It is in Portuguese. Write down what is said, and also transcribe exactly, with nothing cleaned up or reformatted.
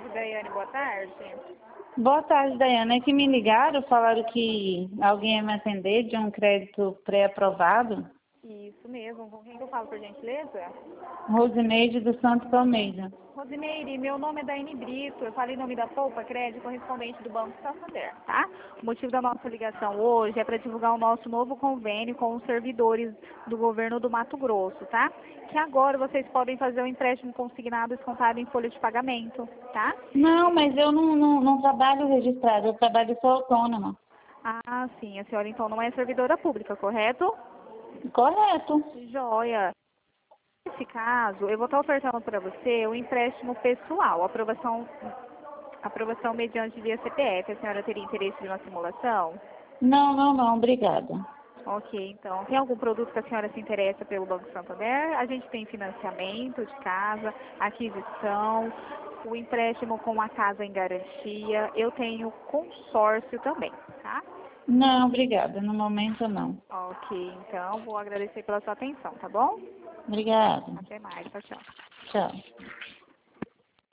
Crédito, Daiane, boa tarde. Boa tarde, Daiane. É que me ligaram, falaram que alguém ia me atender de um crédito pré-aprovado. Isso mesmo. Com quem que eu falo, por gentileza? Rosineide dos Santos Almeida. Rosineide, meu nome é Daiane Brito. Eu falei em nome da Poupa Crédito, correspondente do Banco Santander, tá? O motivo da nossa ligação hoje é para divulgar o nosso novo convênio com os servidores do governo do Mato Grosso, tá? Que agora vocês podem fazer o empréstimo consignado descontado em folha de pagamento, tá? Não, mas eu não, não, não trabalho registrado, eu trabalho só autônoma. Ah, sim. A senhora então não é servidora pública, correto? Correto. Joia. Nesse caso, eu vou estar ofertando para você o empréstimo pessoal, aprovação, aprovação mediante via C P F. A senhora teria interesse em uma simulação? Não, não, não, obrigada. Ok, então, tem algum produto que a senhora se interessa pelo Banco Santander? A gente tem financiamento de casa, aquisição, o empréstimo com a casa em garantia, eu tenho consórcio também, tá? Não, obrigada, no momento não. Ok, então, vou agradecer pela sua atenção, tá bom? Obrigada. Até mais, tchau, tchau. Tchau.